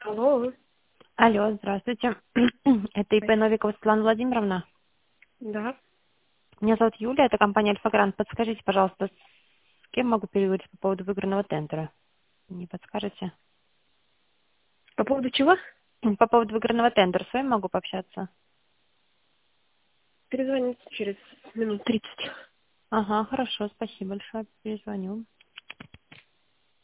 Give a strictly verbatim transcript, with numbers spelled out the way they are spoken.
Алло. Алло, здравствуйте. Это ИП Новикова Светлана Владимировна. Да. Меня зовут Юлия, это компания Альфа-Грант. Подскажите, пожалуйста, с кем могу переговорить по поводу выигранного тендера? Не подскажете? По поводу чего? По поводу выигранного тендера с вами могу пообщаться? Перезвоните через минут тридцать. Ага, хорошо, спасибо большое, перезвоню.